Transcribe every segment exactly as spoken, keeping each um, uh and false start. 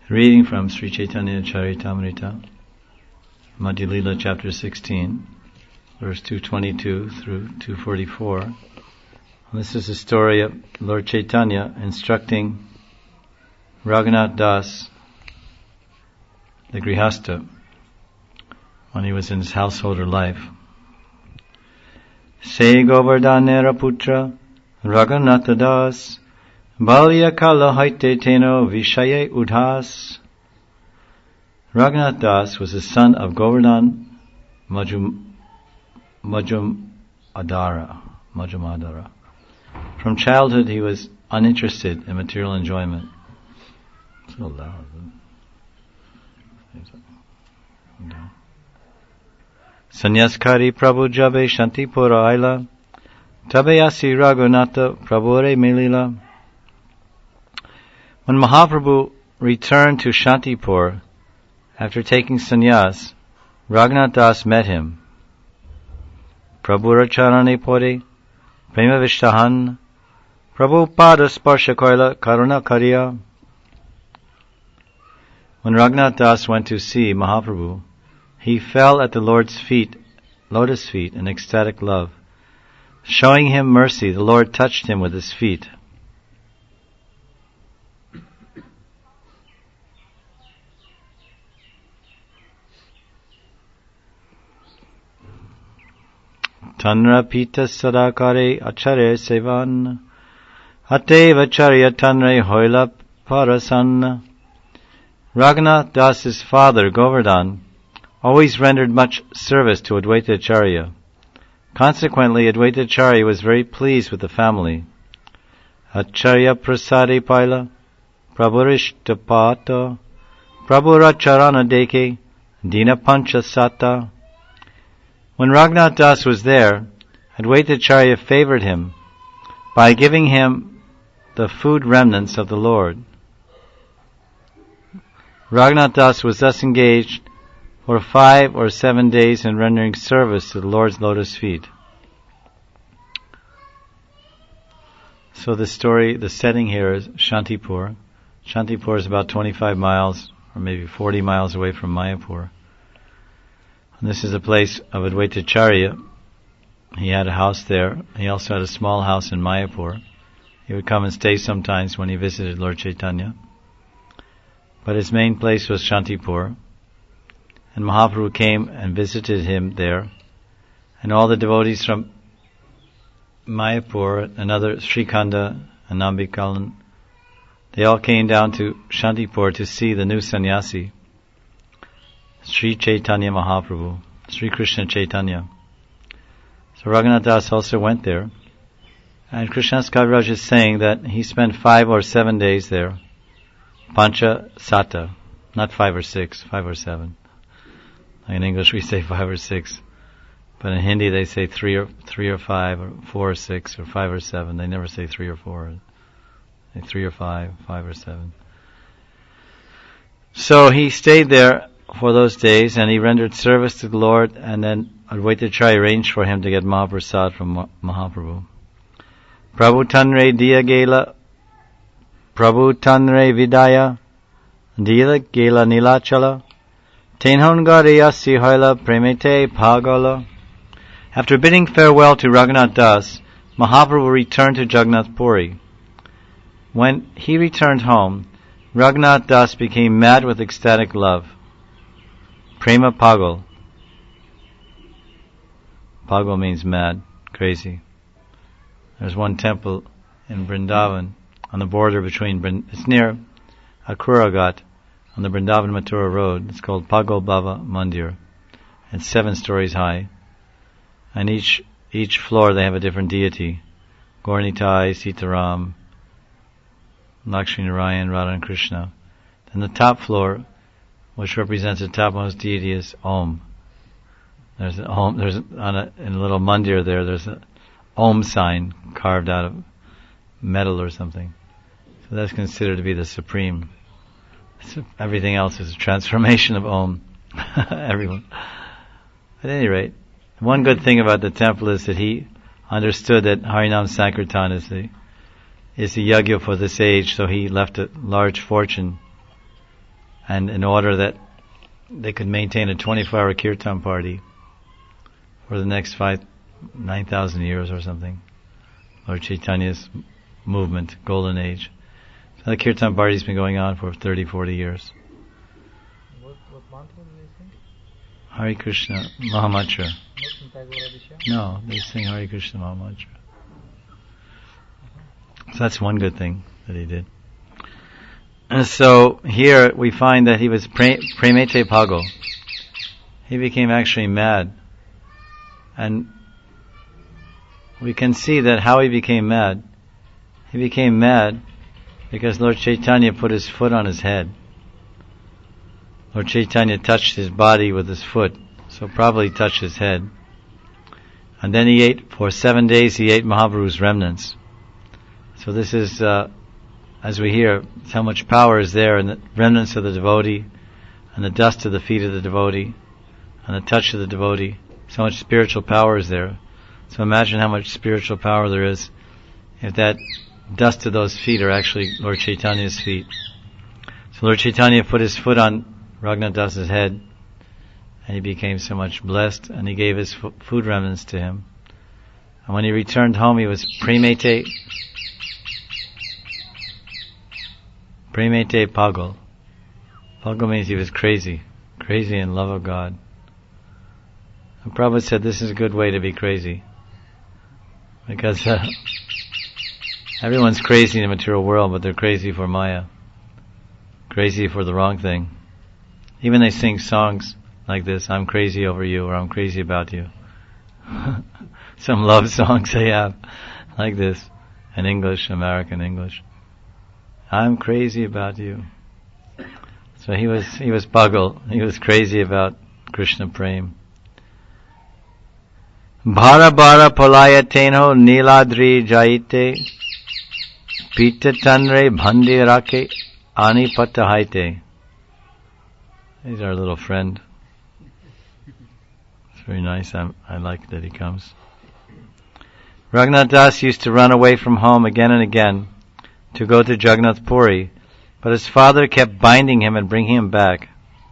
Reading from Sri Chaitanya Charitamrita, Madhya Lila chapter sixteen, verse two twenty-two through two forty-four. This is the story of Lord Chaitanya instructing Raghunath Das, the Grihastha, when he was in his householder life. Se Govardhanera Putra Raghunath Das Balya Kala Haite Teno Vishaye Udhas. Raghunath Das was the son of Govardhan Majum, Majumadara. Majumadara. From childhood he was uninterested in material enjoyment. So loud. Sanyaskari Prabhu Jabe Shantipura Aila Tabayasi Raghunatha Prabhure Melila. When Mahaprabhu returned to Shantipur after taking sannyas, Raghunath Das met him. Prabhu Racharane Pore, Prema Vishtahan, Prabhu Pada Sparsha Koila Karuna Kariya. When Raghunath Das went to see Mahaprabhu, he fell at the Lord's feet, lotus feet, in ecstatic love. Showing him mercy, the Lord touched him with his feet. Tanra pita sadakare achare sevan Ateva charya tanre hoila parasan. Raghunath Das's father, Govardhan, always rendered much service to Advaita Acharya. Consequently, Advaita Acharya was very pleased with the family. Acharya prasade paila Prabhurishtapato Prabhura charana deke Dina pancha sata. When Raghunath Das was there, Advaita Acharya favored him by giving him the food remnants of the Lord. Raghunath Das was thus engaged for five or seven days in rendering service to the Lord's lotus feet. So the story, the setting here is Shantipur. Shantipur is about twenty-five miles or maybe forty miles away from Mayapur. And this is a place of Advaita Acharya. He had a house there. He also had a small house in Mayapur. He would come and stay sometimes when he visited Lord Chaitanya. But his main place was Shantipur. And Mahaprabhu came and visited him there. And all the devotees from Mayapur and other Srikhanda and Nambikalan, they all came down to Shantipur to see the new sannyasi, Sri Chaitanya Mahaprabhu, Sri Krishna Chaitanya. So Raghunath Das also went there. And Krishnadas Kaviraj is saying that he spent five or seven days there. Pancha Sata. Not five or six, five or seven. In English we say five or six. But in Hindi they say three or three or five or four or six or five or seven. They never say three or four. They say three or five, five or seven. So he stayed there for those days, and he rendered service to the Lord, and then Advaita Acharya arranged for him to get Mahaprasad from Mahaprabhu. Prabhu Tanre Diya Gela, Prabhu Tanre Vidaya, Dila Gela Nilachala, Tenhongari Asi Hoila Premete Pagala. After bidding farewell to Raghunath Das, Mahaprabhu returned to Jagannath Puri. When he returned home, Raghunath Das became mad with ecstatic love. Prema Pagal. Pagal means mad, crazy. There's one temple in Vrindavan on the border between, Brind- it's near Akuragat on the Vrindavan Mathura road. It's called Pagal Baba Mandir. It's seven stories high. And each each floor they have a different deity. Gaurnitai, Sitaram, Lakshmi Narayan, Radha and Krishna. Then the top floor, which represents the topmost deity, is Om. There's an Om. There's on a in a little mandir there. There's a Om sign carved out of metal or something. So that's considered to be the supreme. So everything else is a transformation of Om. Everyone. At any rate, one good thing about the temple is that he understood that Harinam Sankirtan is the is the yagya for this age, so he left a large fortune And in order that they could maintain a twenty-four hour kirtan party for the next five, nine thousand years or something. Lord Chaitanya's movement, golden age. So the kirtan party's been going on for thirty, forty years. What, what mantra do they sing? Hare Krishna Mahamantra. No, they sing Hare Krishna Mahamantra. So that's one good thing that he did. And so here we find that he was pre- premete pago. He became actually mad. And we can see that how he became mad. He became mad because Lord Chaitanya put his foot on his head. Lord Chaitanya touched his body with his foot, so probably touched his head. And then he ate, for seven days he ate Mahaprabhu's remnants. So this is, uh, as we hear, how much power is there in the remnants of the devotee, and the dust of the feet of the devotee, and the touch of the devotee. So much spiritual power is there. So imagine how much spiritual power there is if that dust of those feet are actually Lord Chaitanya's feet. So Lord Chaitanya put his foot on Raghunath Das's head, and he became so much blessed, and he gave his f- food remnants to him. And when he returned home, he was premete, premete pagal. Pagal means he was crazy, crazy in love of God. And Prabhupada said this is a good way to be crazy, because uh, everyone's crazy in the material world, but they're crazy for Maya, crazy for the wrong thing. Even they sing songs like this, I'm crazy over you, or I'm crazy about you. Some love songs they have like this, in English, American English. I'm crazy about you. So he was he was pagal, he was crazy about Krishna Prem. Bhara bhara palayateno niladri jaite pita tanre bhandi rake ani patahaite. He's our little friend. It's very nice. I'm, I like that he comes. Raghunath Das used to run away from home again and again to go to Jagannath Puri, but his father kept binding him and bringing him back.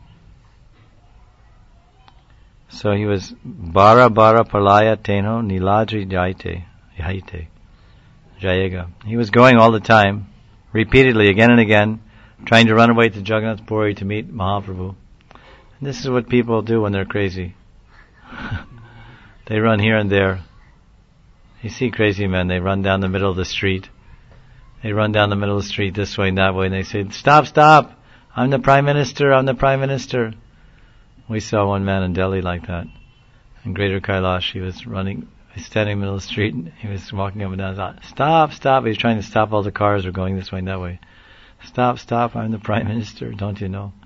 So he was bara bara palaya teno niladri jaite jaite jayega. He was going all the time, repeatedly, again and again, trying to run away to Jagannath Puri to meet Mahaprabhu. And this is what people do when they're crazy. They run here and there. You see crazy men, they run down the middle of the street. They run down the middle of the street this way and that way, and they say, stop, stop! I'm the Prime Minister, I'm the Prime Minister. We saw one man in Delhi like that. In Greater Kailash, he was running, he was standing in the middle of the street, and he was walking up and down. Stop, stop! He was trying to stop all the cars who were going this way and that way. Stop, stop! I'm the Prime Minister, don't you know?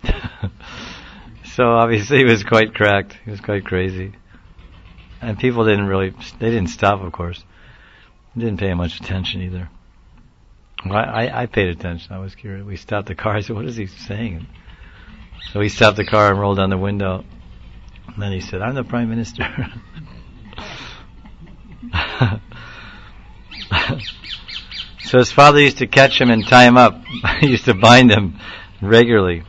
So obviously he was quite cracked. He was quite crazy. And people didn't really, they didn't stop, of course. They didn't pay much attention either. Well, I, I paid attention. I was curious. We stopped the car. I said, what is he saying? So we stopped the car and rolled down the window. And then he said, I'm the Prime Minister. So his father used to catch him and tie him up. He used to bind him regularly.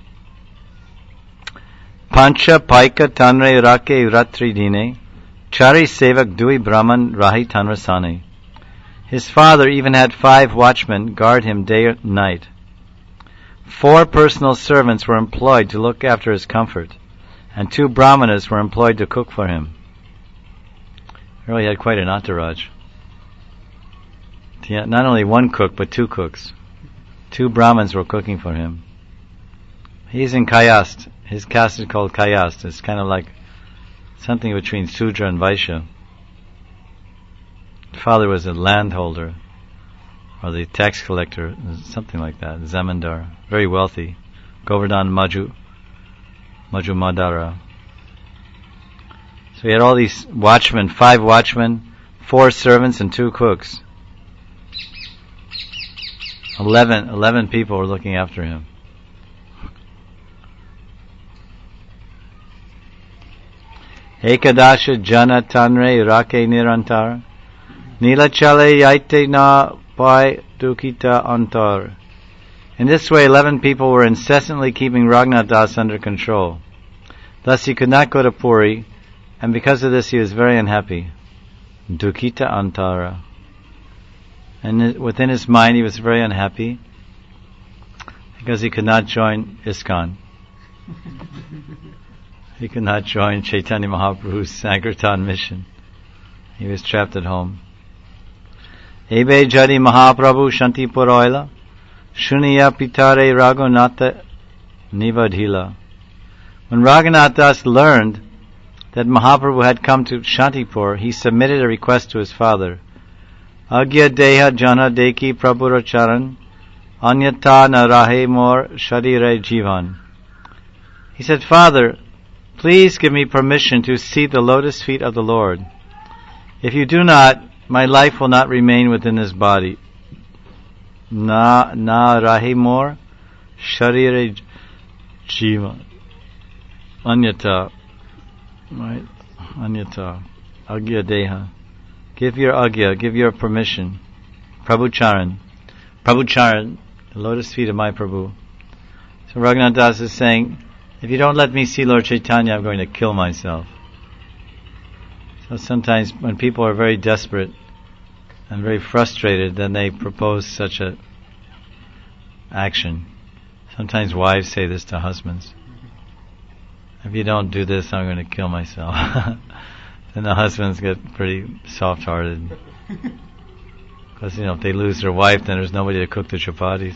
Pancha paika tanre rake ratri dine, chari sevak dui brahman rahi tanrasane. His father even had five watchmen guard him day and night. Four personal servants were employed to look after his comfort, and two brahmanas were employed to cook for him. He really had quite an entourage. Not only one cook, but two cooks. Two brahmins were cooking for him. He's in Kayast. His caste is called Kayast. It's kind of like something between Sudra and Vaishya. His father was a landholder, or the tax collector, something like that, Zamindar, very wealthy. Govardhan Maju, Maju Madara. So he had all these watchmen, five watchmen, four servants, and two cooks. Eleven, eleven people were looking after him. Ekadasha jana tanre rake nirantar, nila chale yaite na pai dukita antar. In this way, eleven people were incessantly keeping Raghunath Das under control. Thus he could not go to Puri, and because of this he was very unhappy. Dukkita antara. And within his mind he was very unhappy because he could not join ISKCON. He could not join Chaitanya Mahaprabhu's Sankirtan mission. He was trapped at home. Ebe jadi Mahaprabhu Shanti Puroila Shuniya Pitare Raghunatha Nivadhila. When Raghunath Das learned that Mahaprabhu had come to Shantipur, he submitted a request to his father. Agya Deha Jana Deki Prabhura Charan Anyata na rahe mor sharire jivan. He said, Father, please give me permission to see the lotus feet of the Lord. If you do not, my life will not remain within this body. Na na rahe mor sharire jivan. Anyata. Right? Anyata. Agya Deha. Give your agya, give your permission. Prabhu Charan. Prabhu Charan, the lotus feet of my Prabhu. So Raghunath Das is saying, if you don't let me see Lord Chaitanya, I'm going to kill myself. So sometimes when people are very desperate and very frustrated, then they propose such a action. Sometimes wives say this to husbands. If you don't do this, I'm going to kill myself. Then the husbands get pretty soft-hearted. Because, you know, if they lose their wife, then there's nobody to cook the chapatis.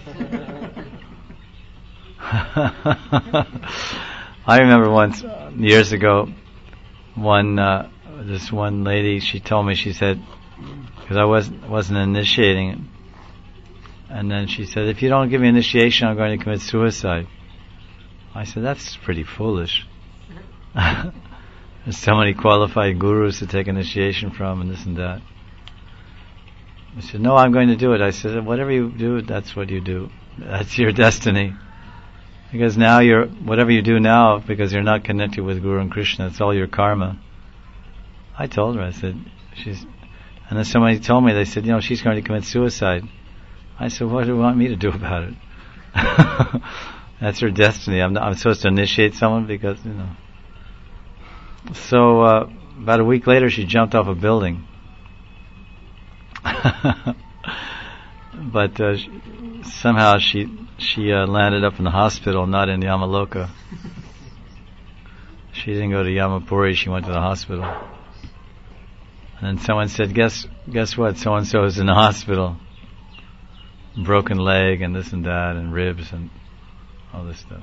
I remember once, years ago, one, uh, this one lady, she told me, she said, because I wasn't, wasn't initiating it, and then she said, if you don't give me initiation, I'm going to commit suicide. I said, that's pretty foolish. There's so many qualified gurus to take initiation from and this and that. I said, no, I'm going to do it. I said, whatever you do, that's what you do. That's your destiny. Because now you're, whatever you do now, because you're not connected with Guru and Krishna, it's all your karma. I told her, I said, she's, and then somebody told me, they said, you know, she's going to commit suicide. I said, what do you want me to do about it? That's her destiny. I'm, not, I'm supposed to initiate someone because, you know. So, uh, about a week later, she jumped off a building. But uh, she, somehow she she uh, landed up in the hospital, not in Yamaloka. She didn't go to Yamapuri, she went to the hospital. And then someone said, guess guess what, so-and-so is in the hospital. Broken leg and this and that and ribs and all this stuff.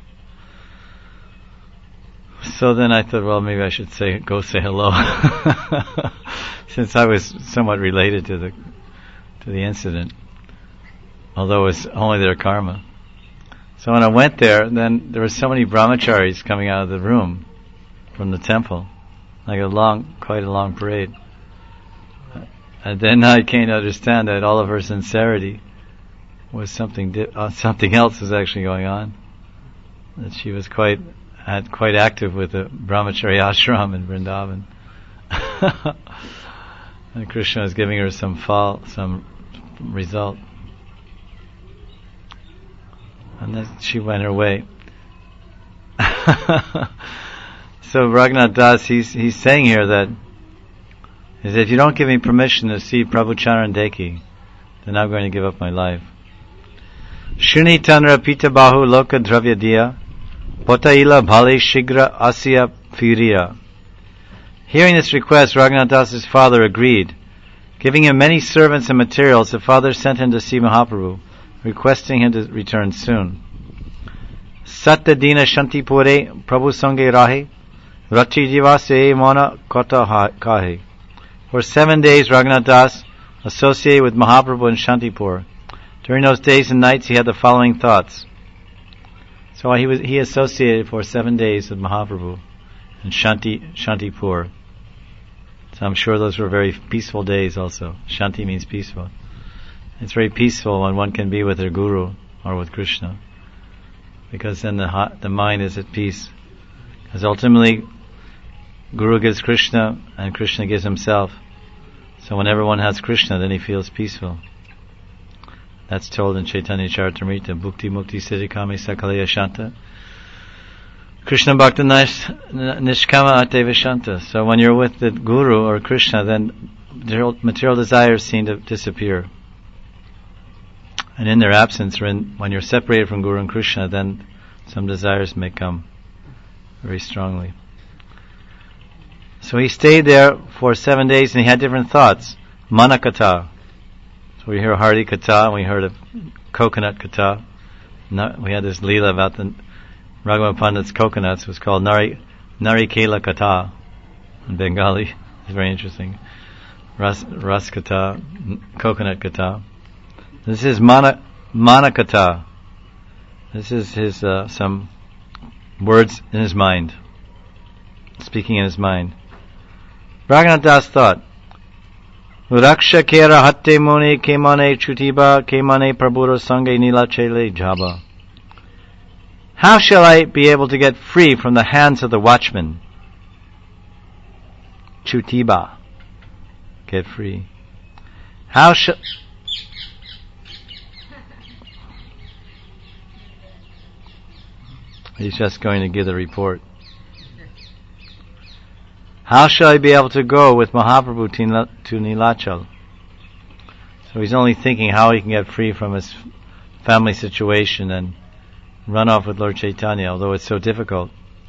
So then I thought, well, maybe I should say, go say hello. Since I was somewhat related to the to the incident, although it was only their karma. So when I went there, then there were so many brahmacharis coming out of the room from the temple, like a long, quite a long parade. And then I came to understand that all of her sincerity was something di- uh, something else was actually going on. That she was quite had quite active with the brahmachari ashram in Vrindavan. And Krishna was giving her some fall, some result. And then she went her way. So Raghunath Das, he's, he's saying here that is if you don't give me permission to see Prabhu Charan Deki, then I'm going to give up my life. Shuni tanra pita bahu loka dravya diya potaila bhale shigra asya firiya. Hearing this request, Raghunath Das's father agreed. Giving him many servants and materials, the father sent him to see Mahaprabhu, requesting him to return soon. Satta dina shantipure Prabhu sange rahe rachi jivase mona kata kahe. For seven days Raghunath Das associated with Mahaprabhu in Shantipur. During those days and nights he had the following thoughts. So he was he associated for seven days with Mahaprabhu in Shanti Shantipur. So I'm sure those were very peaceful days also. Shanti means peaceful. It's very peaceful when one can be with their guru or with Krishna, because then the ha- the mind is at peace. Because ultimately, Guru gives Krishna and Krishna gives himself. So whenever one has Krishna, then he feels peaceful. That's told in Chaitanya Charitamrita, Bhukti Mukti Siddhi Kami Sakalaya Shanta. Krishna Bhakta Nishkama Ate Vishanta. So when you're with the Guru or Krishna, then material desires seem to disappear. And in their absence, or in, when you're separated from Guru and Krishna, then some desires may come very strongly. So he stayed there for seven days and he had different thoughts. Manakata. So we hear Hardi Kata and we heard of coconut Kata. We had this Leela about the Raghava Pandit's coconuts. It was called Nari, Narikela Kata in Bengali. It's very interesting. Ras, Ras Kata, coconut Kata. This is Mana, Manakata. This is his, uh, some words in his mind. Speaking in his mind. Raghunath Das thought, Raksha kera hatte mone kemane chutiba kemane prabhuro sange nilachele jaba. How shall I be able to get free from the hands of the watchman? Chutiba. Get free. How shall... He's just going to give the report. How shall I be able to go with Mahaprabhu to Nilachal? So he's only thinking how he can get free from his family situation and run off with Lord Chaitanya, although it's so difficult.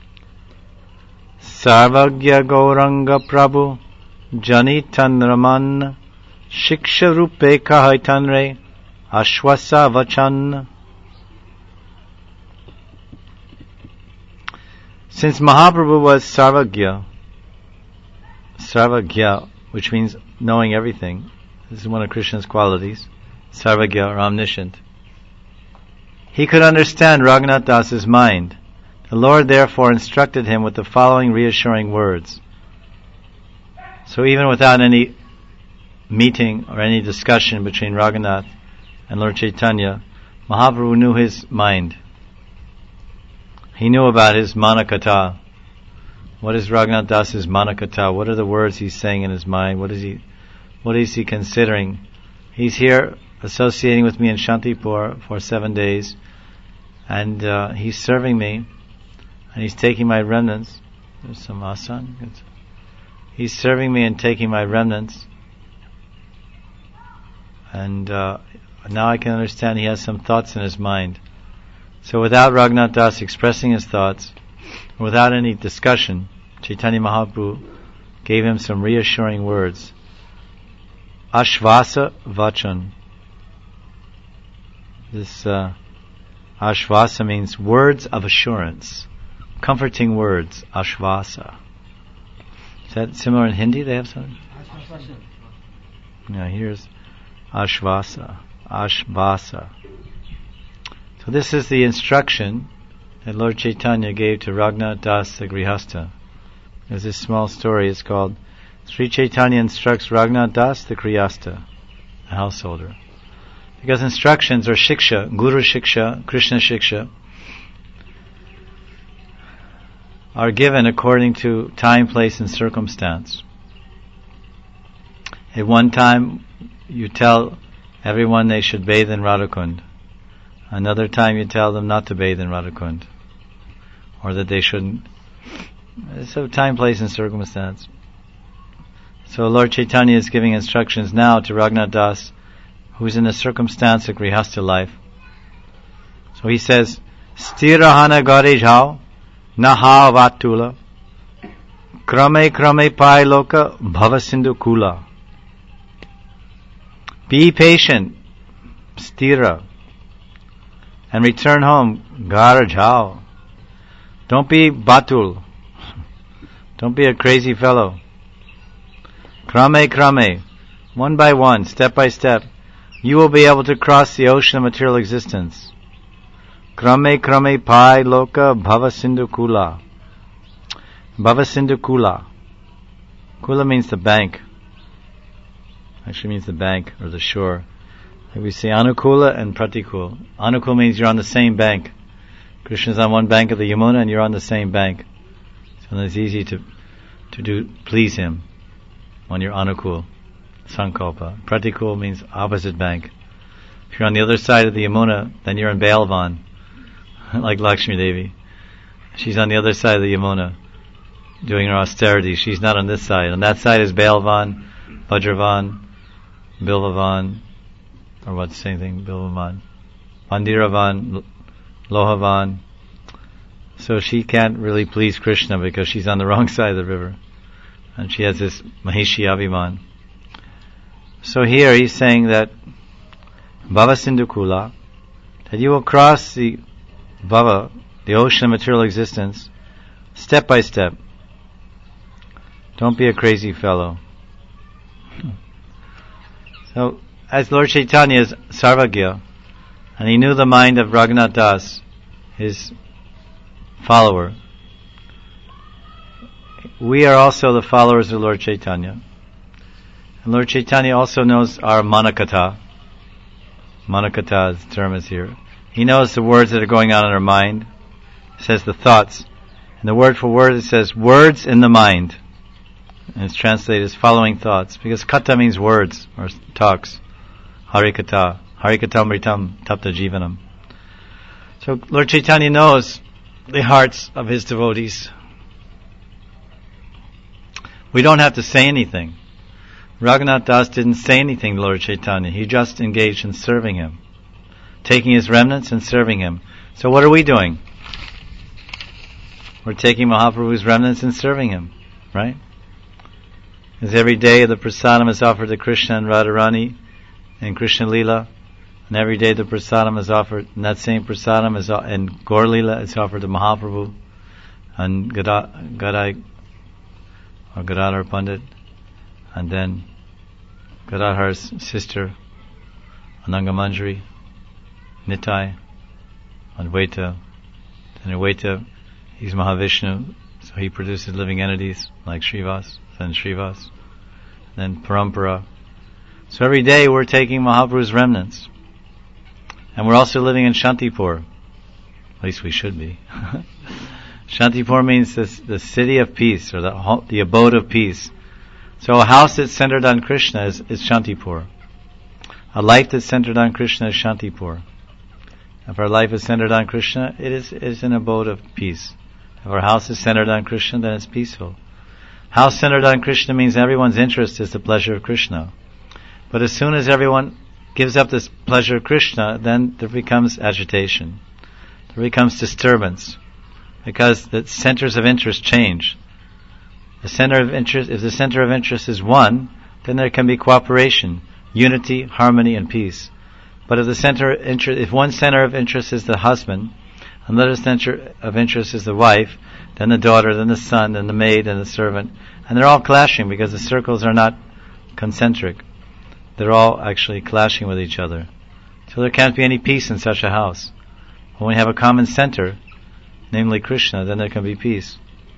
Sarvagya Gauranga Prabhu Janitan Raman Shiksha Rupe Kahaitanre Ashwasa Vachan. Since Mahaprabhu was Sarvagya, Sarvagya, which means knowing everything, this is one of Krishna's qualities, Sarvagya, or omniscient, he could understand Raghunath Das's mind. The Lord therefore instructed him with the following reassuring words. So even without any meeting or any discussion between Raghunath and Lord Chaitanya, Mahaprabhu knew his mind. He knew about his Manakata. What is Raghunath Das's Manakata? What are the words he's saying in his mind? What is he, what is he considering? He's here associating with me in Shantipur for seven days, and uh, he's serving me, and he's taking my remnants. There's some asan. It's, he's serving me and taking my remnants, and uh, now I can understand he has some thoughts in his mind. So without Raghunath Das expressing his thoughts, without any discussion, Chaitanya Mahaprabhu gave him some reassuring words. Ashvasa Vachan. This uh, Ashvasa means words of assurance, comforting words. Ashvasa. Is that similar in Hindi? They have something? Ashvasa. Yeah, here's Ashvasa. Ashvasa. So this is the instruction that Lord Chaitanya gave to Raghunath Das the Grihastha. There's this small story. It's called Sri Chaitanya instructs Raghunath Das the Grihastha, a householder. Because instructions or shiksha, Guru shiksha, Krishna shiksha, are given according to time, place, and circumstance. At one time, you tell everyone they should bathe in Radhakund. Another time you tell them not to bathe in Radhakund, or that they shouldn't. So time, place, and circumstance. So Lord Chaitanya is giving instructions now to Raghunath Das, who's in a circumstance of Grihastha life. So he says, Stirahana gare jhao, naha vatula, krame krame pai loka bhavasindu kula. Be patient, stira, and return home, gara jhao. Don't be batul. Don't be a crazy fellow. Krame krame, one by one, step by step, you will be able to cross the ocean of material existence. Krame krame pai loka bhavasindu kula. Bhavasindu kula. Kula means the bank. Actually means the bank or the shore. We say Anukula and Pratikula. Anukula means you're on the same bank. Krishna's on one bank of the Yamuna and you're on the same bank. So it's easy to to do please him when you're Anukul, Sankalpa. Pratikula means opposite bank. If you're on the other side of the Yamuna, then you're in Balvan, like Lakshmi Devi. She's on the other side of the Yamuna, doing her austerity. She's not on this side. On that side is Balvan, Vajravan, Bilvavan, or what's the same thing, Bilvavan, Mandiravan, Lohavan. So she can't really please Krishna because she's on the wrong side of the river. And she has this Mahishi Abhiman. So here he's saying that Bhava Sindhu Kula, that you will cross the Bhava, the ocean of material existence, step by step. Don't be a crazy fellow. So, as Lord Chaitanya is Sarvagya, and he knew the mind of Raghunath Das, his follower, we are also the followers of Lord Chaitanya. And Lord Chaitanya also knows our Manakata. Manakata's term is here. He knows the words that are going on in our mind. It says the thoughts. And the word for word, it says words in the mind. And it's translated as following thoughts. Because kata means words, or talks. Harikata. Harikatamritam tapta jivanam. So Lord Chaitanya knows the hearts of his devotees. We don't have to say anything. Raghunath Das didn't say anything to Lord Chaitanya. He just engaged in serving him, taking his remnants and serving him. So what are we doing? We're taking Mahaprabhu's remnants and serving him, right? Because every day the prasadam is offered to Krishna and Radharani in Krishna Lila, and every day the prasadam is offered, and that same prasadam is in Gaur Lila, it's offered to Mahaprabhu and Gadai or Gadadhar Pandit, and then Gadadhar's sister Ananga Manjari, Nitai, Advaita. And Advaita, he's Mahavishnu, so he produces living entities like Srivas, then Srivas, then Parampara. So every day we're taking Mahaprabhu's remnants. And we're also living in Shantipur. At least we should be. Shantipur means this, the city of peace, or the, the abode of peace. So a house that's centered on Krishna is, is Shantipur. A life that's centered on Krishna is Shantipur. If our life is centered on Krishna, it is, it is an abode of peace. If our house is centered on Krishna, then it's peaceful. House centered on Krishna means everyone's interest is the pleasure of Krishna. But as soon as everyone gives up this pleasure of Krishna, then there becomes agitation. There becomes disturbance. Because the centers of interest change. The center of interest, if the center of interest is one, then there can be cooperation, unity, harmony, and peace. But if the center of interest, if one center of interest is the husband, another center of interest is the wife, then the daughter, then the son, then the maid, and the servant, and they're all clashing because the circles are not concentric. They're all actually clashing with each other. So there can't be any peace in such a house. When we have a common center, namely Krishna, then there can be peace.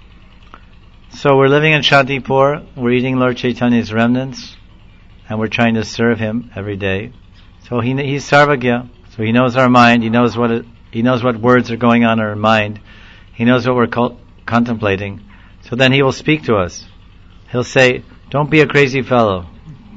So we're living in Shantipur, we're eating Lord Chaitanya's remnants, and we're trying to serve him every day. So he he's Sarvagya, so he knows our mind, he knows what it, he knows what words are going on in our mind, he knows what we're co- contemplating. So then he will speak to us. He'll say, don't be a crazy fellow.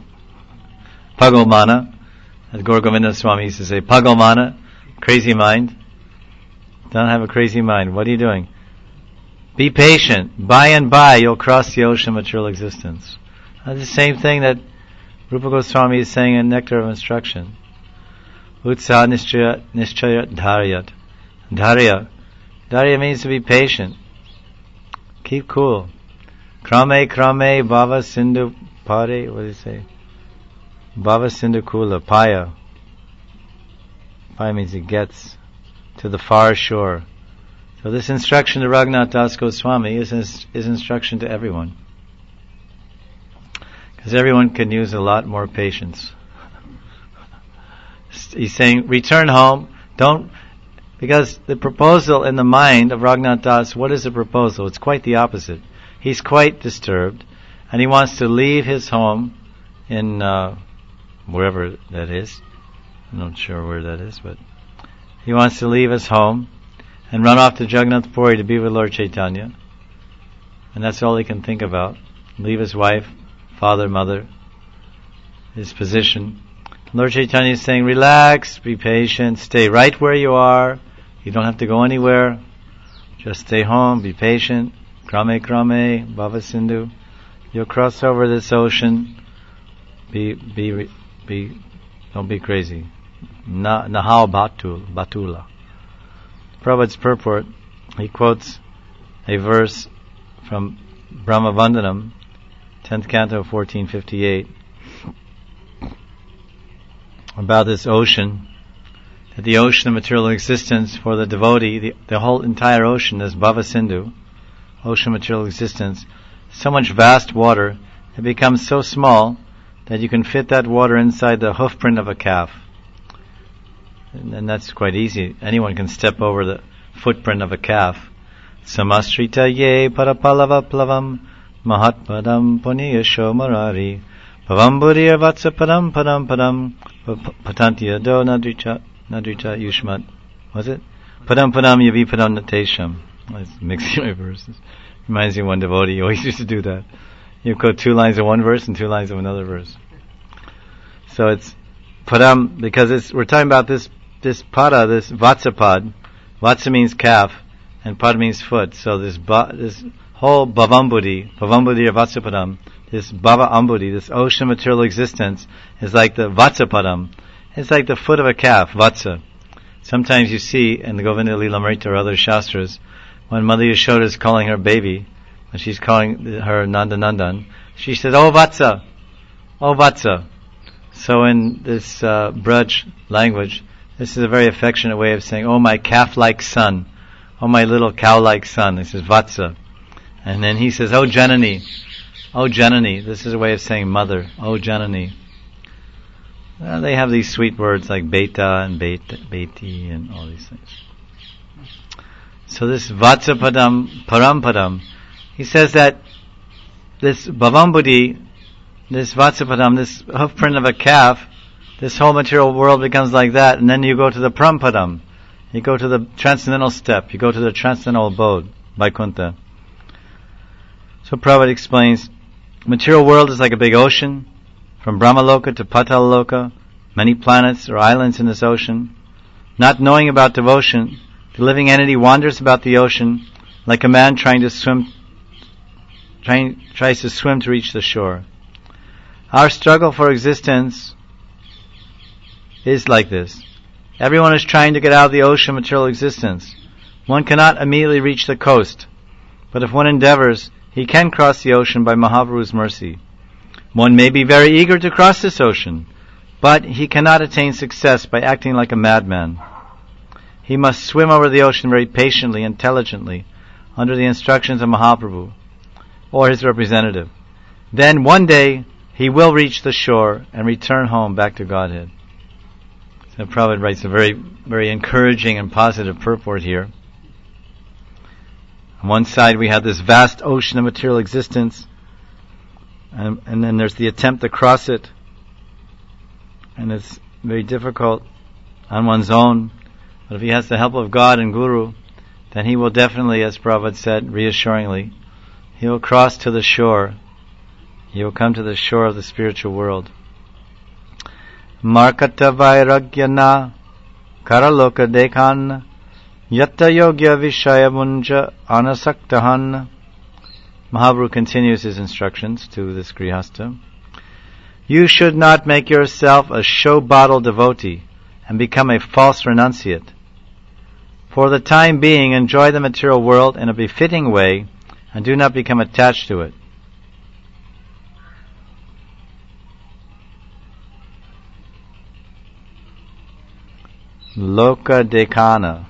Pagomana, as Gaur Govinda Swami used to say, Pagomana, crazy mind. Don't have a crazy mind. What are you doing? Be patient. By and by, you'll cross the ocean of material existence. That's the same thing that Rupa Goswami is saying in Nectar of Instruction. Utsa nischaya, nischaya dharyat. Dharya. Dharya means to be patient. Keep cool. Krame krame bhava sindhu pare. What does it say? Bhava sindhu kula. Paya. Paya means it gets to the far shore. So this instruction to Raghunath Das Goswami is, is instruction to everyone. Because everyone can use a lot more patience. He's saying, return home, don't, because the proposal in the mind of Raghunath Das, what is the proposal? It's quite the opposite. He's quite disturbed, and he wants to leave his home in, uh, wherever that is. I'm not sure where that is, but he wants to leave his home and run off to Jagannath Puri to be with Lord Chaitanya. And that's all he can think about. Leave his wife, father, mother, his position. Lord Chaitanya is saying, relax, be patient, stay right where you are. You don't have to go anywhere. Just stay home, be patient. Krame krame, Bhava Sindhu. You'll cross over this ocean. Be, be, be, don't be crazy. Na, nahal batul, batula. Prabhupada's purport, he quotes a verse from Brahma Vandanam, tenth canto, fourteen fifty-eight, about this ocean, that the ocean of material existence for the devotee, the, the whole entire ocean is Bhava Sindhu, ocean of material existence, so much vast water, it becomes so small that you can fit that water inside the hoofprint of a calf. And, and that's quite easy. Anyone can step over the footprint of a calf. Samastrita ye parapalava plavam mahatpadam puniyasho marari pavamburiya vatsa padam padam padam patantya do nadricha nadricha yushmat. Was it? Padam padam yavi padam natesham. It's mixing my verses. Reminds me of one devotee, he always used to do that. You quote two lines of one verse and two lines of another verse. So it's padam, because it's, we're talking about this, this pada, this vatsapad. Vatsa means calf, and pad means foot. So this ba, this whole bhavambudi, bhavambudi or vatsapadam, this bhava ambudi, this ocean of material existence, is like the vatsapadam. It's like the foot of a calf, vatsa. Sometimes you see in the Govinda Lilamrita or other shastras, when Mother Yashoda is calling her baby, when she's calling her Nanda Nandan, she said, "Oh Vatsa, oh Vatsa." So in this uh, Braj language, this is a very affectionate way of saying, "Oh my calf-like son, oh my little cow-like son." This is Vatsa. And then he says, "Oh Janani, oh Janani." This is a way of saying mother, "Oh Janani." Well, they have these sweet words like Beta and Beta, Beti and all these things. So this Vatsapadam, Parampadam, he says that this Bhavambudi, this Vatsapadam, this hoofprint of a calf, this whole material world becomes like that, and then you go to the Parampadam, you go to the transcendental step, you go to the transcendental abode, Vaikuntha. So Prabhupada explains, material world is like a big ocean, from Brahmaloka to Patalaloka, many planets or islands in this ocean. Not knowing about devotion, the living entity wanders about the ocean like a man trying to swim, trying, tries to swim to reach the shore. Our struggle for existence is like this. Everyone is trying to get out of the ocean of material existence. One cannot immediately reach the coast, but if one endeavors, he can cross the ocean by Mahaprabhu's mercy. One may be very eager to cross this ocean, but he cannot attain success by acting like a madman. He must swim over the ocean very patiently, intelligently, under the instructions of Mahaprabhu, or his representative. Then one day, he will reach the shore and return home back to Godhead. So Prabhupada writes a very, very encouraging and positive purport here. On one side we have this vast ocean of material existence, and, and then there's the attempt to cross it, and it's very difficult on one's own. But if he has the help of God and Guru, then he will definitely, as Prabhupada said reassuringly, he will cross to the shore. He will come to the shore of the spiritual world. Markata vairagyana karaloka dekhan yatta yogya vishaya munja anasaktahan. Mahaprabhu continues his instructions to this grihastha. You should not make yourself a show-bottle devotee and become a false renunciate. For the time being, enjoy the material world in a befitting way and do not become attached to it. Loka dekana.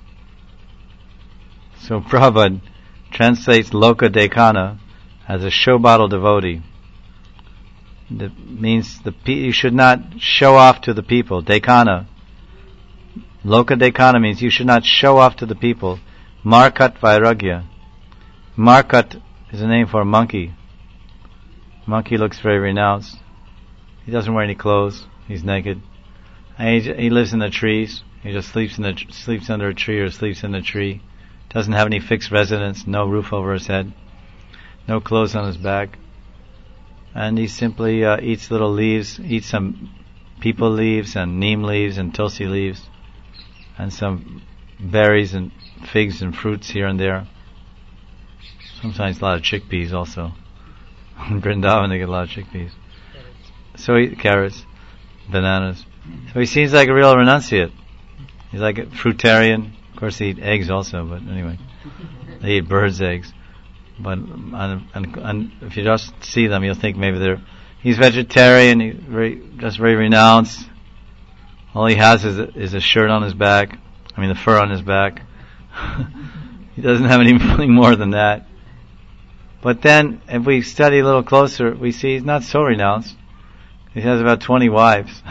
So Prabhupada translates Loka dekana as a show bottle devotee. That means the you should not show off to the people. Dekana. Loka dekana means you should not show off to the people. Markat vairagya. Markat is a name for a monkey. Monkey looks very renounced. He doesn't wear any clothes. He's naked. And he, he lives in the trees. He just sleeps in the sleeps under a tree or sleeps in a tree. Doesn't have any fixed residence. No roof over his head. No clothes on his back. And he simply uh, eats little leaves, eats some peepal leaves and neem leaves and tulsi leaves, and some berries and figs and fruits here and there. Sometimes a lot of chickpeas also. In Vrindavan they get a lot of chickpeas. So he, carrots, bananas. So he seems like a real renunciate. He's like a fruitarian. Of course they eat eggs also, but anyway. They eat birds' eggs. But and, and, and if you just see them, you'll think maybe they're... He's vegetarian, he's very, just very renounced. All he has is a, is a shirt on his back. I mean the fur on his back. He doesn't have anything more than that. But then, if we study a little closer, we see he's not so renounced. He has about twenty wives.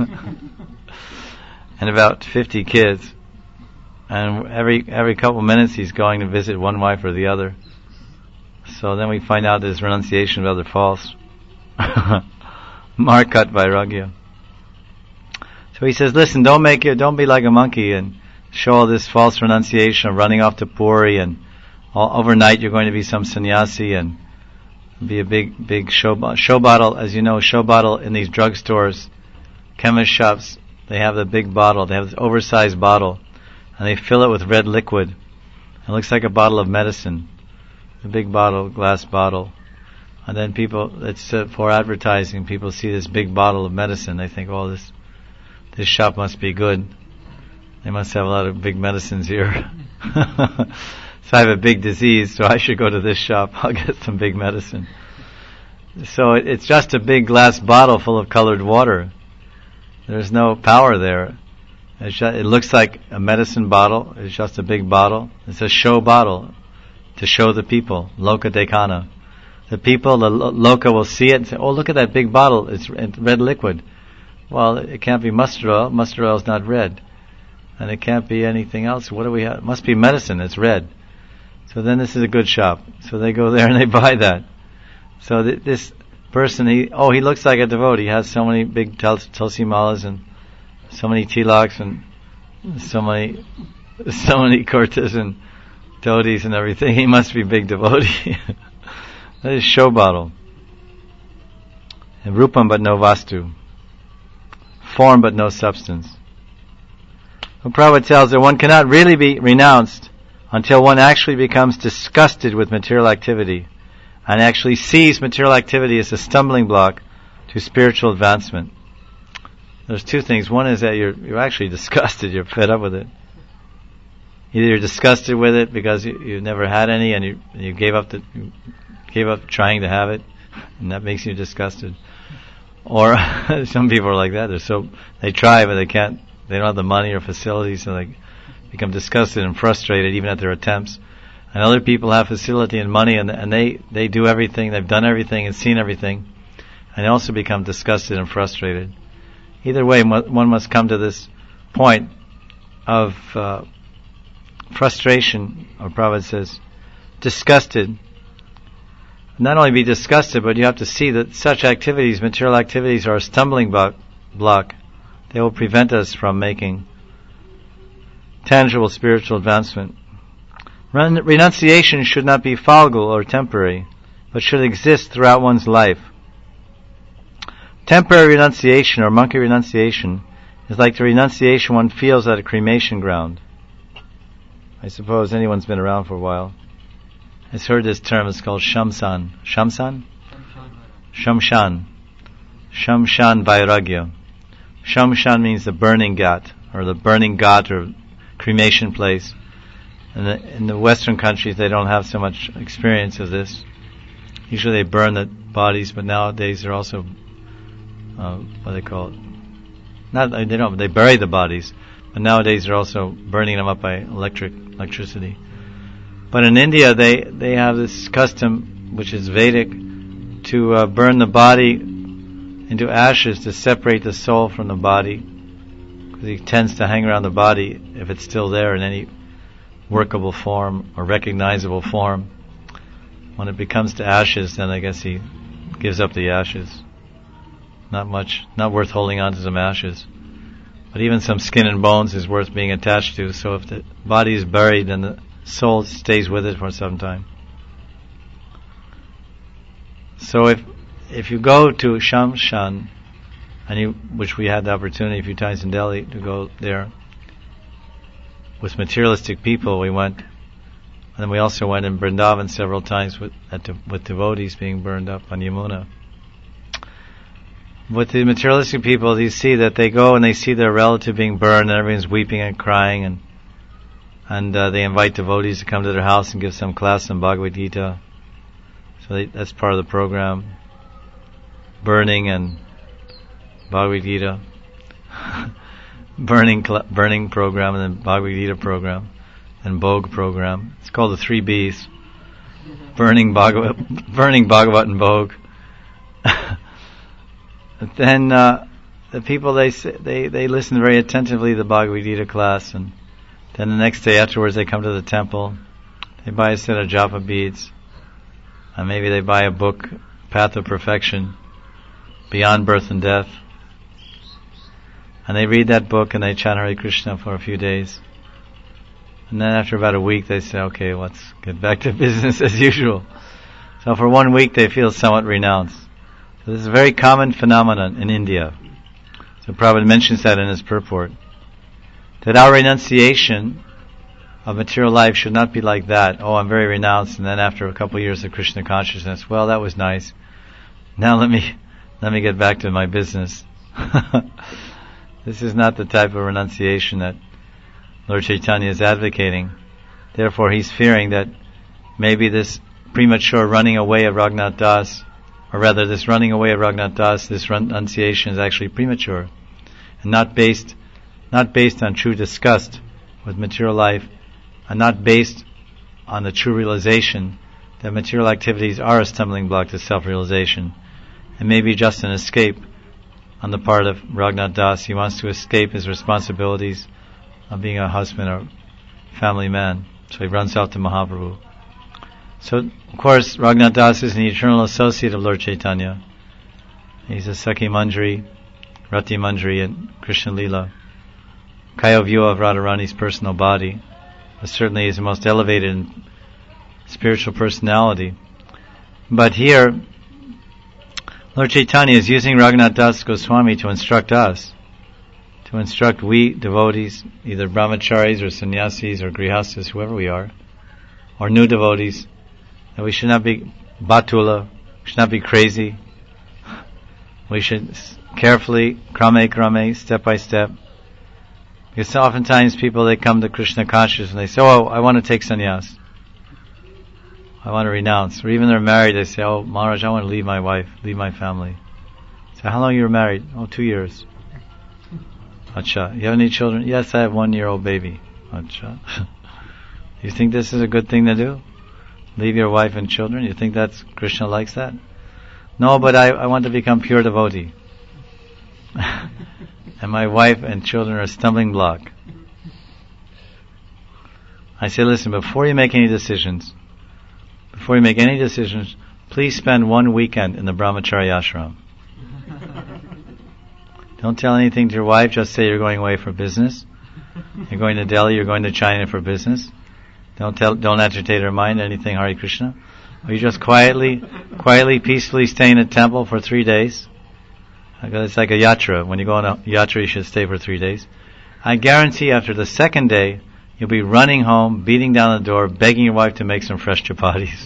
And about fifty kids. And every every couple minutes he's going to visit one wife or the other. So then we find out his renunciation of other false. Markat Vairagya. So he says, listen, don't make it, don't be like a monkey and show all this false renunciation of running off to Puri and all, overnight you're going to be some sannyasi and be a big, big show, bo- show bottle. As you know, show bottle in these drugstores, chemist shops, they have the big bottle, they have this oversized bottle, and they fill it with red liquid. It looks like a bottle of medicine, a big bottle, glass bottle. And then people, it's uh, for advertising, people see this big bottle of medicine, they think, oh, this this shop must be good. They must have a lot of big medicines here. So I have a big disease, so I should go to this shop. I'll get some big medicine. So it, it's just a big glass bottle full of colored water. There's no power there. It's just, it looks like a medicine bottle. It's just a big bottle. It's a show bottle to show the people. Loka dekana. The people, the lo- loka will see it and say, oh, look at that big bottle. It's red liquid. Well, it can't be mustard oil. Mustard oil is not red. And it can't be anything else. What do we have? It must be medicine. It's red. So then this is a good shop. So they go there and they buy that. So th- this person, he oh, he looks like a devotee. He has so many big tul- tulsi malas and so many tilaks and so many, so many kurtas and dhotis and everything. He must be a big devotee. That is show bottle. And rupam but no vastu. Form but no substance. Prabhupada tells that one cannot really be renounced until one actually becomes disgusted with material activity and actually sees material activity as a stumbling block to spiritual advancement. There's two things. One is that you're you're actually disgusted, you're fed up with it. Either you're disgusted with it because you, you've never had any and you you gave up the you gave up trying to have it, and that makes you disgusted. Or some people are like that. They're so they try but they can't. They don't have the money or facilities, so they become disgusted and frustrated even at their attempts. And other people have facility and money, and and they, they do everything, they've done everything and seen everything, and they also become disgusted and frustrated. Either way, one must come to this point of uh, frustration, or Prabhupada says, disgusted. Not only be disgusted, but you have to see that such activities, material activities, are a stumbling block. block. They will prevent us from making tangible spiritual advancement. Ren- renunciation should not be falgal or temporary, but should exist throughout one's life. Temporary renunciation or monkey renunciation is like the renunciation one feels at a cremation ground. I suppose anyone's been around for a while has heard this term. It's called shamsan. Shamsan? Shamshan. Shamshan Vairagya. Shamshan means the burning ghat, or the burning ghat, or cremation place. In the, in the Western countries, they don't have so much experience of this. Usually they burn the bodies, but nowadays they're also, uh, what do they call it? Not, they don't, they bury the bodies, but nowadays they're also burning them up by electric, electricity. But in India, they, they have this custom, which is Vedic, to uh, burn the body into ashes to separate the soul from the body, because he tends to hang around the body if it's still there in any workable form or recognizable form. When it becomes to ashes, then I guess he gives up the ashes. Not much, not worth holding on to some ashes. But even some skin and bones is worth being attached to, so if the body is buried, then the soul stays with it for some time. So if if you go to Shamshan and he, which we had the opportunity a few times in Delhi to go there. With materialistic people, we went, and then we also went in Vrindavan several times with at the, with devotees being burned up on Yamuna. With the materialistic people, you see that they go and they see their relative being burned, and everyone's weeping and crying, and and uh, they invite devotees to come to their house and give some class on Bhagavad Gita. So they, that's part of the program. Burning and Bhagavad Gita. burning cl- burning program, and then Bhagavad Gita program, and Bhog program. It's called the three B's. Burning Bhagavat, burning Bhagavat and Bhog. Then uh, the people, they they they listen very attentively to the Bhagavad Gita class, and then the next day afterwards they come to the temple, they buy a set of japa beads, and maybe they buy a book, Path of Perfection, Beyond Birth and Death, and they read that book and they chant Hare Krishna for a few days, and then after about a week they say, okay, let's get back to business as usual. So for one week they feel somewhat renounced. So this is a very common phenomenon in India. So Prabhupada mentions that in his purport. That our renunciation of material life should not be like that. Oh, I'm very renounced, and then after a couple of years of Krishna consciousness, well, that was nice. Now let me let me get back to my business. This is not the type of renunciation that Lord Chaitanya is advocating. Therefore, he's fearing that maybe this premature running away of Raghunath Das, or rather this running away of Raghunath Das, this renunciation is actually premature and not based not based on true disgust with material life, and not based on the true realization that material activities are a stumbling block to self-realization, and maybe just an escape on the part of Raghunath Das. He wants to escape his responsibilities of being a husband or family man, so he runs out to Mahaprabhu. So, of course, Raghunath Das is an eternal associate of Lord Chaitanya. He's a Sakhi Manjari, Rati Manjari, and Krishna Lila. Kaya Vyuha of Radharani's personal body, but certainly is the most elevated spiritual personality. But here, Lord Chaitanya is using Raghunath Das Goswami to instruct us, to instruct we devotees, either brahmacharis or sannyasis or grihastas, whoever we are, or new devotees, that we should not be batula, we should not be crazy. We should carefully, krame krame, step by step. Because oftentimes people, they come to Krishna consciousness and they say, oh, I want to take sannyas. I want to renounce. Or even they're married, they say, oh, Maharaj, I want to leave my wife, leave my family. So how long you were married? Oh, two years. Acha. You have any children? Yes, I have one year old baby. Acha. You think this is a good thing to do? Leave your wife and children? You think that's Krishna likes that? No, but I, I want to become pure devotee. And my wife and children are a stumbling block. I say, listen, before you make any decisions, before you make any decisions, please spend one weekend in the Brahmachari ashram. Don't tell anything to your wife, just say you're going away for business. You're going to Delhi, you're going to China for business. Don't tell, don't agitate her mind, anything Hare Krishna. Or you just quietly, quietly, peacefully stay in a temple for three days. It's like a yatra. When you go on a yatra, you should stay for three days. I guarantee after the second day, you'll be running home, beating down the door, begging your wife to make some fresh chapatis.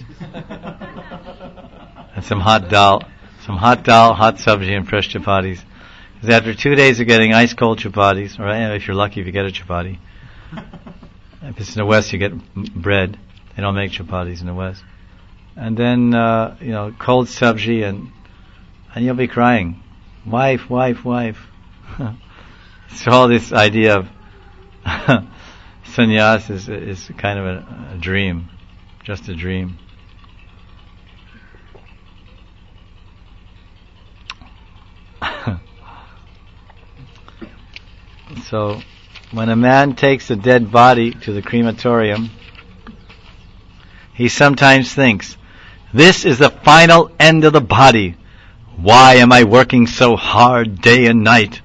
And some hot dal, some hot dal, hot sabji, and fresh chapatis. Because after two days of getting ice cold chapatis, or if you're lucky if you get a chapati, if it's in the West, you get bread. They don't make chapatis in the West. And then, uh, you know, cold sabji, and and you'll be crying. Wife, wife, wife. So all this idea of sannyas is, is kind of a, a dream, just a dream. So, when a man takes a dead body to the crematorium, he sometimes thinks, this is the final end of the body. Why am I working so hard day and night?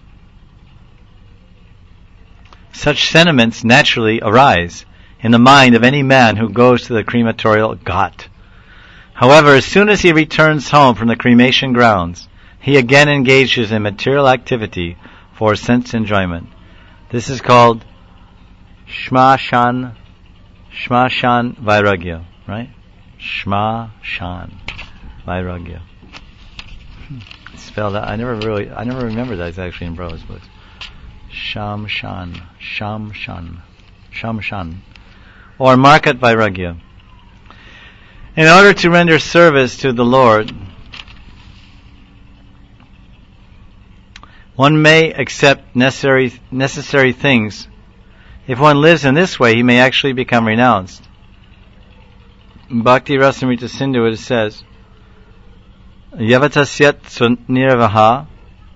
Such sentiments naturally arise in the mind of any man who goes to the crematorial ghat. However, as soon as he returns home from the cremation grounds, he again engages in material activity for sense enjoyment. This is called Shma-shan, Shma-shan Vairagya, right? Shma-shan Vairagya. It's spelled out. I never really, I never remember that it's actually in Prabhupada's books. Sham-shan, Sham-shan, Sham-shan. Or Markat Vairagya. In order to render service to the Lord, one may accept necessary necessary things. If one lives in this way, he may actually become renounced. Bhakti Rasamrita Sindhu, it says, Yavatasyat nirvaha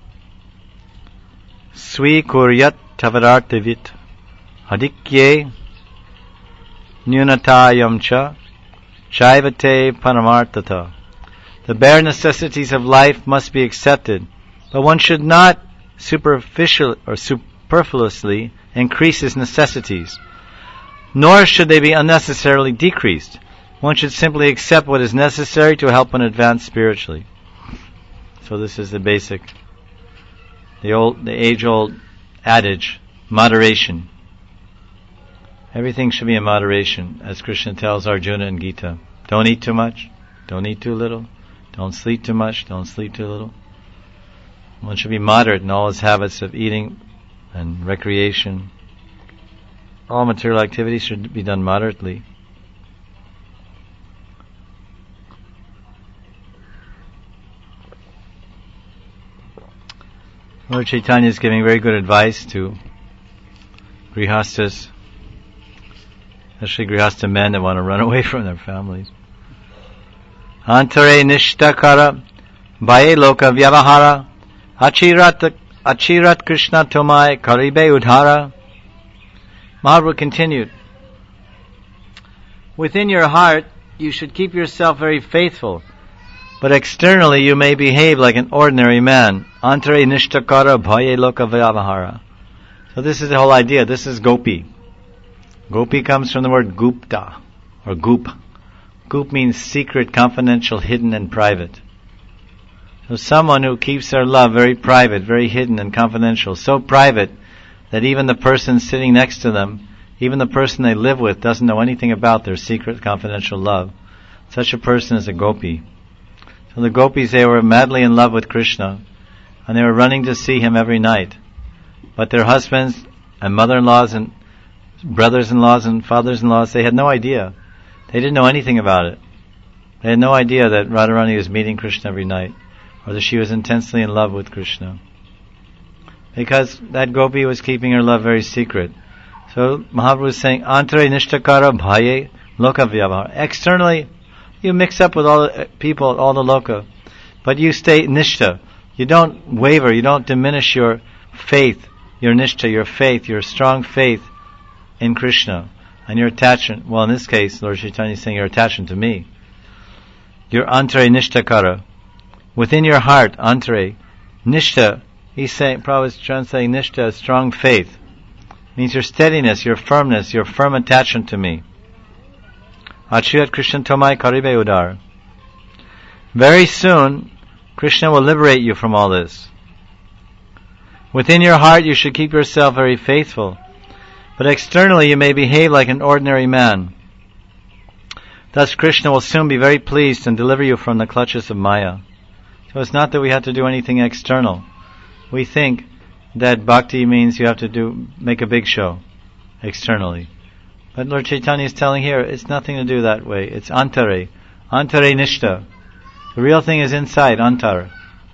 swi kuryat tavarartavit hadikye nyunatayam cha chaivate paramartata. The bare necessities of life must be accepted, but one should not superficial or superfluously increase his necessities, nor should they be unnecessarily decreased. One should simply accept what is necessary to help one advance spiritually. So this is the basic, the old, the age-old adage, moderation. Everything should be in moderation, as Krishna tells Arjuna in Gita. Don't eat too much, don't eat too little, don't sleep too much, don't sleep too little. One should be moderate in all his habits of eating and recreation. All material activities should be done moderately. Lord Chaitanya is giving very good advice to grihastas, especially grihasta men that want to run away from their families. Antare nishtakara baye loka vyavahara achirat achirat Krishna tomai karibe udhara. Mahaprabhu continued, within your heart you should keep yourself very faithful, but externally you may behave like an ordinary man. Antare nishtakara bhaye loka vyavahara. So this is the whole idea. This is gopi. Gopi comes from the word gupta, or goop. Goop means secret, confidential, hidden, and private. So someone who keeps their love very private, very hidden and confidential, so private that even the person sitting next to them, even the person they live with, doesn't know anything about their secret, confidential love. Such a person is a gopi. So the gopis, they were madly in love with Krishna, and they were running to see him every night. But their husbands and mother-in-laws and brothers-in-laws and fathers-in-laws, they had no idea. They didn't know anything about it. They had no idea that Radharani was meeting Krishna every night, or that she was intensely in love with Krishna. Because that gopi was keeping her love very secret. So Mahaprabhu is saying, Antare nishtakara bhaye loka vyavahara. Externally, you mix up with all the people, all the loka, but you stay nishta. You don't waver, you don't diminish your faith, your nishta, your faith, your strong faith in Krishna, and your attachment. Well, in this case, Lord Chaitanya is saying your attachment to me. Your antare nishtakara. Within your heart, antare, nishta, he's saying, Prabhupada is translating nishta, strong faith. Means your steadiness, your firmness, your firm attachment to me. Achirat Krishna tomai karibe udar. Very soon, Krishna will liberate you from all this. Within your heart you should keep yourself very faithful, but externally you may behave like an ordinary man. Thus Krishna will soon be very pleased and deliver you from the clutches of Maya. So it's not that we have to do anything external. We think that bhakti means you have to do make a big show externally. But Lord Chaitanya is telling here, it's nothing to do that way. It's antare. Antare nishta. The real thing is inside, antar.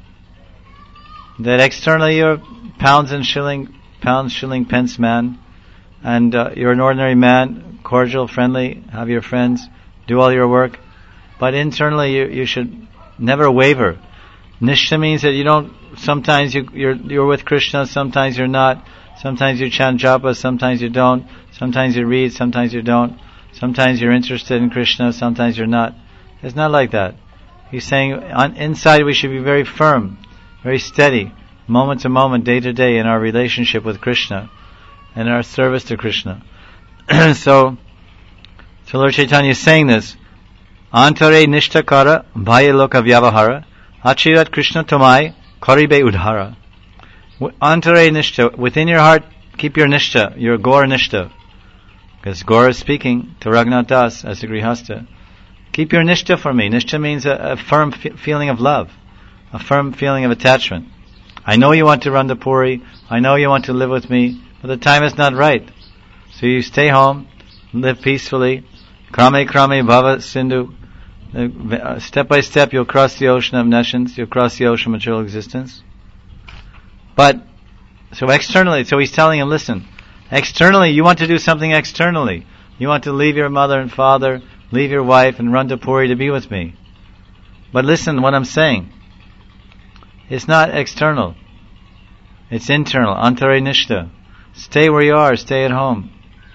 That externally you're pounds and shilling, pounds, shilling, pence man, and uh, you're an ordinary man, cordial, friendly, have your friends, do all your work. But internally you, you should never waver. Nishta means that you don't, sometimes you, you're, you're with Krishna, sometimes you're not. Sometimes you chant japa, sometimes you don't. Sometimes you read, sometimes you don't. Sometimes you're interested in Krishna, sometimes you're not. It's not like that. He's saying on inside we should be very firm, very steady, moment to moment, day to day in our relationship with Krishna and our service to Krishna. so, so Lord Chaitanya is saying this. Antare nishtakara bhaya loka vyavahara achirat Krishna tomai Karibe udhara. Antare nishta. Within your heart, keep your nishta, your Gaur nishta. Because Gaur is speaking to Raghunath Das as a Grihasta. Keep your nishta for me. Nishta means a, a firm f- feeling of love. A firm feeling of attachment. I know you want to run to Puri. I know you want to live with me. But the time is not right. So you stay home, live peacefully. Krame krame bhava sindhu. Uh, step by step you'll cross the ocean of nescience. You'll cross the ocean of material existence. But, so externally, so he's telling him, listen, externally you want to do something externally. You want to leave your mother and father, leave your wife and run to Puri to be with me. But listen what I'm saying. It's not external. It's internal. Antare nishta. Stay where you are. Stay at home.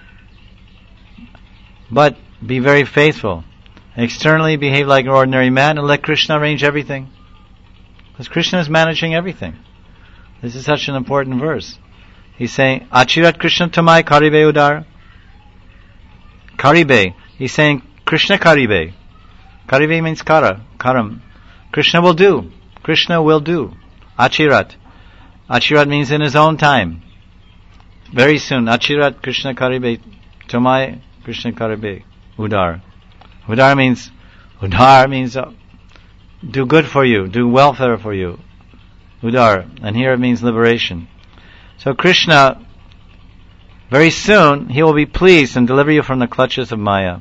But be very faithful. Externally behave like an ordinary man and let Krishna arrange everything. Because Krishna is managing everything. This is such an important verse. He's saying, Achirat Krishna tamai karibe udar. Karibe. He's saying, Krishna karibe. Karibe means kara, karam. Krishna will do. Krishna will do. Achirat. Achirat means in his own time. Very soon. Achirat Krishna karibe. Tomai Krishna karibe. Udar. Udar means, Udar means uh, do good for you, do welfare for you. Udar. And here it means liberation. So Krishna, very soon, he will be pleased and deliver you from the clutches of Maya.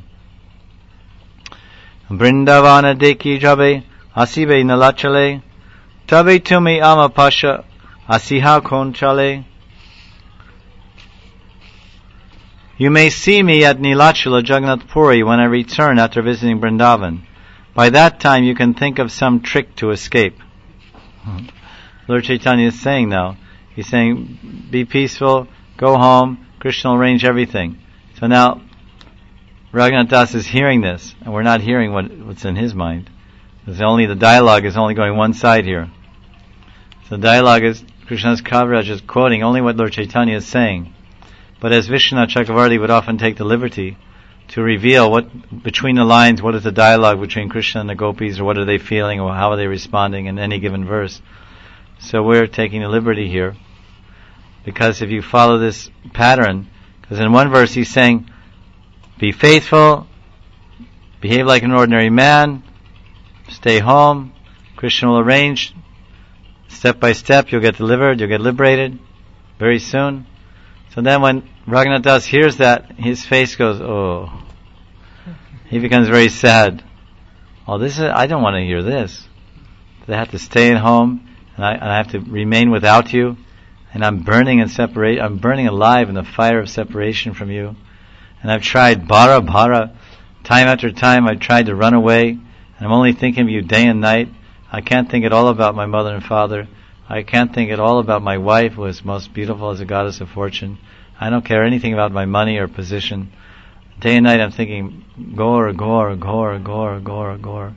Vrindavana deki jabe, asibe nalachale, tabe tumi ama pasha, asiha konchale. You may see me at Nilachala Jagannath Puri when I return after visiting Vrindavan. By that time you can think of some trick to escape. Lord Chaitanya is saying now, he's saying, be peaceful, go home, Krishna will arrange everything. So now, Raghunath Das is hearing this, and we're not hearing what, what's in his mind. Because only the dialogue is only going one side here. So the dialogue is, Krishna's Kaviraj is quoting only what Lord Chaitanya is saying. But as Vishwanath Chakravarti would often take the liberty to reveal what, between the lines, what is the dialogue between Krishna and the gopis, or what are they feeling, or how are they responding in any given verse. So we're taking the liberty here, because if you follow this pattern, because in one verse he's saying, be faithful, behave like an ordinary man, stay home, Krishna will arrange, step by step you'll get delivered, you'll get liberated, very soon. So then when Raghunath Das hears that, his face goes, oh, he becomes very sad. Oh, this is, I don't want to hear this. They have to stay at home, and I, and I have to remain without you, and I'm burning in separate, I'm burning alive in the fire of separation from you. And I've tried bara bara, time after time I've tried to run away, and I'm only thinking of you day and night. I can't think at all about my mother and father. I can't think at all about my wife, who is most beautiful as a goddess of fortune. I don't care anything about my money or position. Day and night I'm thinking, Gaur, Gaur, Gaur, Gaur, Gaur, Gaur.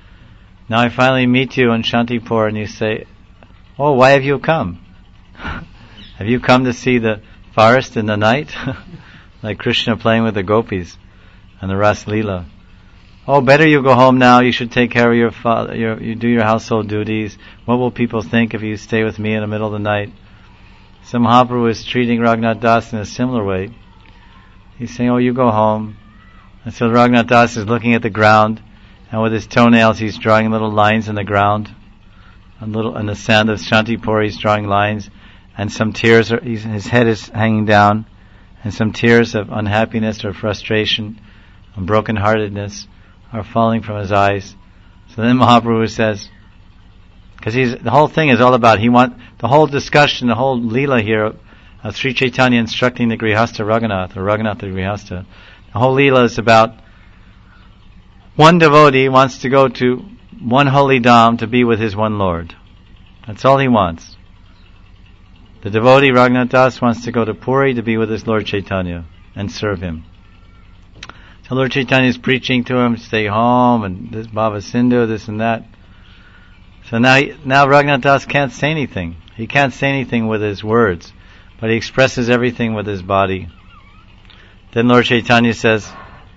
Now I finally meet you in Shantipur and you say, oh, why have you come? Have you come to see the forest in the night? Like Krishna playing with the gopis and the Ras Leela. Oh, better you go home now. You should take care of your father. Your, you do your household duties. What will people think if you stay with me in the middle of the night? So Mahaprabhu is treating Raghunath Das in a similar way. He's saying, oh, you go home. And so Raghunath Das is looking at the ground, and with his toenails he's drawing little lines in the ground. And little, in the sand of Shantipur he's drawing lines, and some tears are, he's, his head is hanging down, and some tears of unhappiness or frustration and brokenheartedness are falling from his eyes. So then Mahaprabhu says, because he's, the whole thing is all about, he want, the whole discussion, the whole Leela here, of Sri Chaitanya instructing the Grihasta Raghunath, or Raghunath the Grihasta, the whole Leela is about, one devotee wants to go to one holy dham to be with his one Lord. That's all he wants. The devotee Raghunath Das wants to go to Puri to be with his Lord Chaitanya and serve him. So Lord Chaitanya is preaching to him, stay home, and this Bhava Sindhu, this and that. So now, he, now Raghunath Das can't say anything. He can't say anything with his words, but he expresses everything with his body. Then Lord Chaitanya says,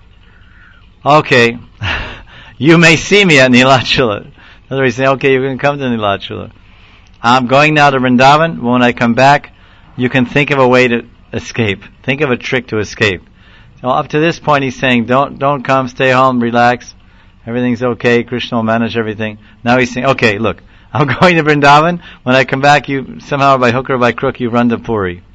okay, you may see me at Nilachala. In other words, he's saying, okay, you can come to Nilachala. I'm going now to Vrindavan. When I come back, you can think of a way to escape. Think of a trick to escape. So up to this point, he's saying, don't don't come, stay home, relax. Everything's okay. Krishna will manage everything. Now he's saying, okay, look, I'm going to Vrindavan. When I come back, you somehow by hook or by crook, you run to Puri.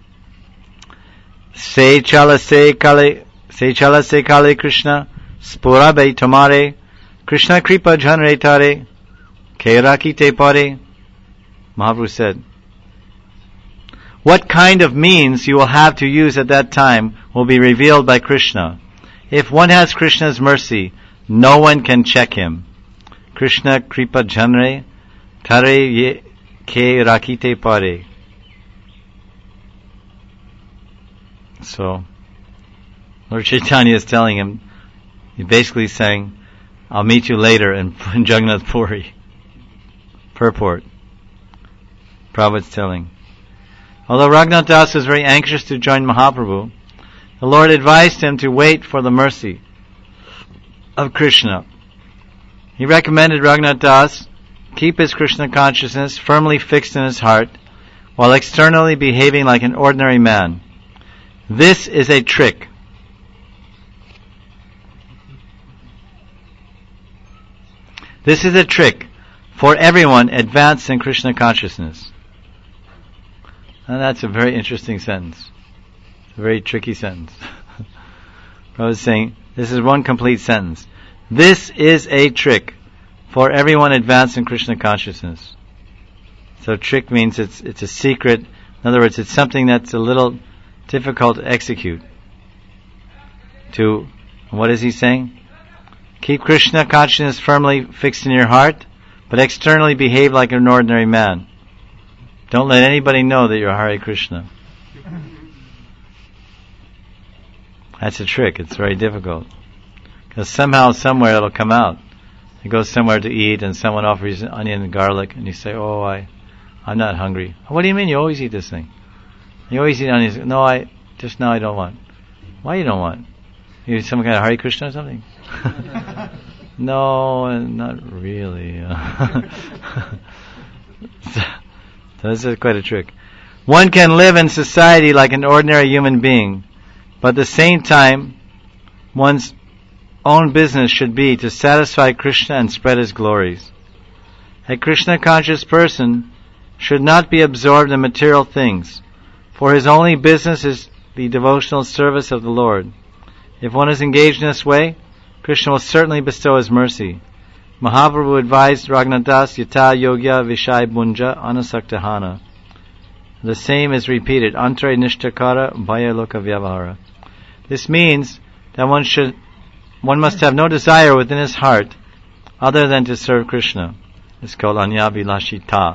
Se chala se kale, se chala se kale Krishna, spura be tomare, Krishna kripa janre tare, Kairaki te pare. Mahaprabhu said, what kind of means you will have to use at that time will be revealed by Krishna. If one has Krishna's mercy, no one can check him. Krishna kripa janre tare ye ke rakite pare. So, Lord Chaitanya is telling him, he's basically saying, I'll meet you later in, in Jagannath Puri. Purport. Prabhupada's telling. Although Raghunath Das was very anxious to join Mahaprabhu, the Lord advised him to wait for the mercy of Krishna. He recommended Raghunath Das keep his Krishna consciousness firmly fixed in his heart while externally behaving like an ordinary man. This is a trick. This is a trick for everyone advanced in Krishna consciousness. And that's a very interesting sentence. It's a very tricky sentence. I was saying, this is one complete sentence. This is a trick for everyone advanced in Krishna consciousness. So trick means it's it's a secret. In other words, it's something that's a little difficult to execute. To, what is he saying? Keep Krishna consciousness firmly fixed in your heart, but externally behave like an ordinary man. Don't let anybody know that you're Hare Krishna. That's a trick. It's very difficult. Because somehow, somewhere it'll come out. You go somewhere to eat and someone offers you onion and garlic and you say, oh, I, I'm not hungry. What do you mean? You always eat this thing. You always eat onions. No, I, just now I don't want. Why you don't want? You eat some kind of Hare Krishna or something? No, not really. So this is quite a trick. One can live in society like an ordinary human being, but at the same time, one's own business should be to satisfy Krishna and spread his glories. A Krishna-conscious person should not be absorbed in material things, for his only business is the devotional service of the Lord. If one is engaged in this way, Krishna will certainly bestow his mercy. Mahaprabhu advised Raghunath Das, Yata Yogya Vishai Bunja Anasaktahana. The same is repeated, Antre Nishtakara Bhaya Loka Vyavahara. This means that one should, one must have no desire within his heart other than to serve Krishna. It's called Anyavilashita.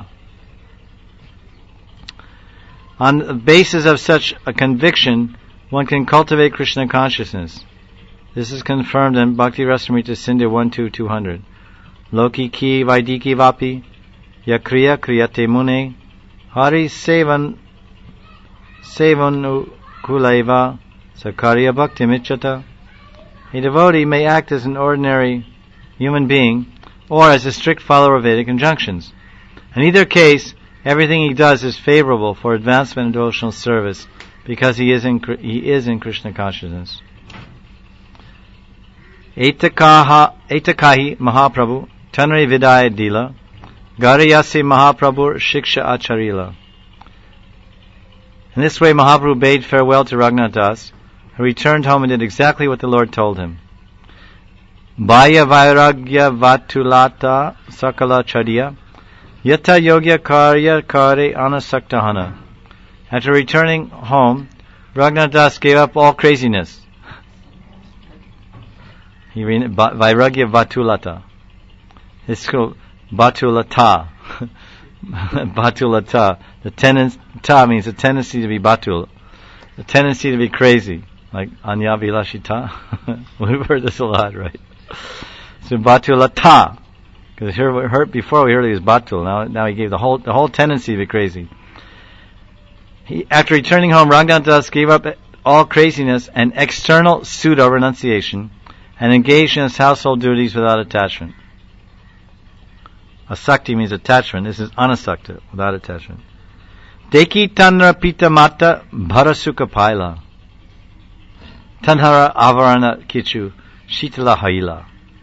On the basis of such a conviction, one can cultivate Krishna consciousness. This is confirmed in Bhakti Rasamrita Sindhu one two two hundred. Loki ki vaidiki vapi yakriya kriyate mune hari sevan sevanu kulaiva sakarya bhakti michata. A devotee may act as an ordinary human being or as a strict follower of Vedic injunctions. In either case, everything he does is favorable for advancement in devotional service because he is in, he is in Krishna consciousness. Etakaha, etakahi Mahaprabhu Tanre Vidaya Dila Garayasi Mahaprabhu Shiksha Acharila. In this way Mahaprabhu bade farewell to Raghunath Das, who returned home and did exactly what the Lord told him. Bhaya Vairagya Vatulata Sakala Chadiya Yata Yogya Karya Kare Anasaktahana. After returning home, Raghunath Das gave up all craziness. He re- Vairagya Vatulata. It's called Batulata. Batulata. The tendency, ta means the tendency to be batul. The tendency to be crazy. Like Anya Vilashita. We've heard this a lot, right? So Batulata. Because here we heard before we heard he was Batul. Now now he gave the whole the whole tendency to be crazy. He, after returning home, Raghunath Das gave up all craziness and external pseudo renunciation and engaged in his household duties without attachment. Asakti means attachment. This is anasakta, without attachment. Deki tanra pita mata bharasuka paila. Tanhara avarana kichu shitala haila.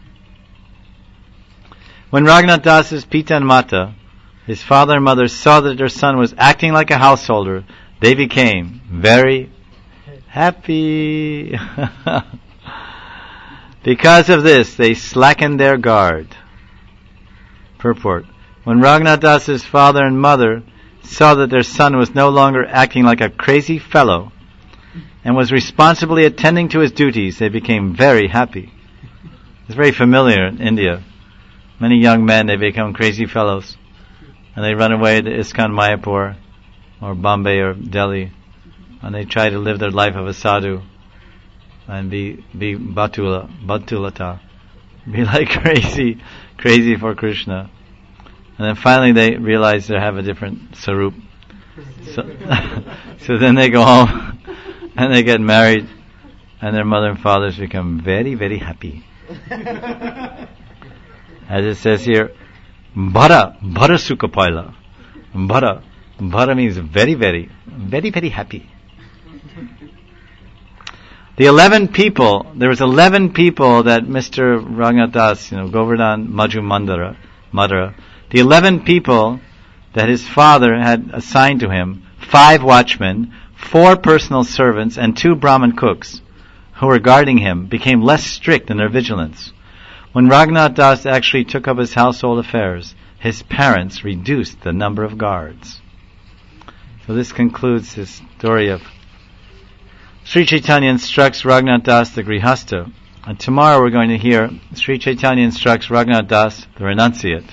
When Raghunath Das's Pita and Mata, his father and mother, saw that their son was acting like a householder, they became very happy. Because of this, they slackened their guard. Purport. When Raghunath Das's father and mother saw that their son was no longer acting like a crazy fellow and was responsibly attending to his duties, they became very happy. It's very familiar in India. Many young men, they become crazy fellows and they run away to ISKCON Mayapur or Bombay or Delhi and they try to live their life of a sadhu and be be batula, batulata, be like crazy, crazy for Krishna. And then finally they realize they have a different sarup. So, so then they go home and they get married and their mother and fathers become very, very happy. As it says here, Bhara, Bhara Sukha Paila. Bhara, Bhara means very, very, very, very happy. The eleven people, there was eleven people that Mister Raghunath Das, you know, Govardhan Maju Mandara, Madara, the eleven people that his father had assigned to him, five watchmen, four personal servants, and two Brahmin cooks who were guarding him, became less strict in their vigilance. When Raghunath Das actually took up his household affairs, his parents reduced the number of guards. So this concludes this story of Sri Chaitanya instructs Raghunath Das the Grihastha. And tomorrow we're going to hear Sri Chaitanya instructs Raghunath Das the Renunciate.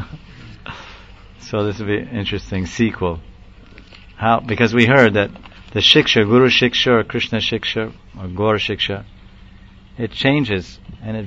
So this will be an interesting sequel. How? Because we heard that the Shiksha, Guru Shiksha or Krishna Shiksha or Gaura Shiksha, it changes and it